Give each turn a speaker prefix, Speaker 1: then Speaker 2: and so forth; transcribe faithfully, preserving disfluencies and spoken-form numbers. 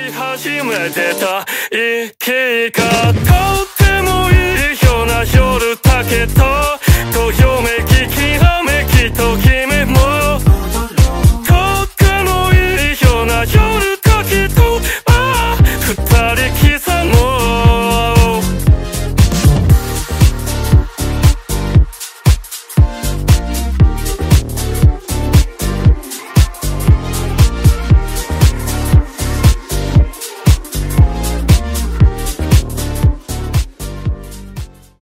Speaker 1: 初めてた生きがとってもいいような夜だけどどよめ